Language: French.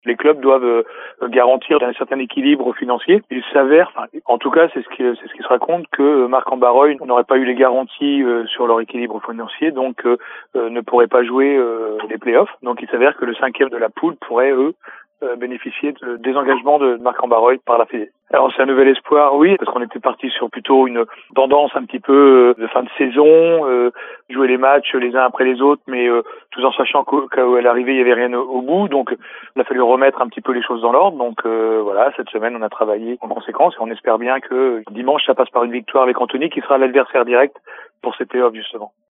Les clubs doivent garantir un certain équilibre financier. Il s'avère, en tout cas, c'est ce qui se raconte, que Marc-en-Barœul n'aurait pas eu les garanties sur leur équilibre financier, donc ne pourrait pas jouer les playoffs. Donc il s'avère que le 5e de la poule pourrait, bénéficier de désengagement de Marc-en-Barœul par la Fédé. Alors c'est un nouvel espoir, oui, parce qu'on était parti sur plutôt une tendance un petit peu de fin de saison, jouer les matchs les uns après les autres, mais tout en sachant qu'à l'arrivée il y avait rien au bout, donc il a fallu remettre un petit peu les choses dans l'ordre. Donc voilà, cette semaine on a travaillé en conséquence et on espère bien que dimanche ça passe par une victoire avec Antony qui sera l'adversaire direct pour ces playoffs justement.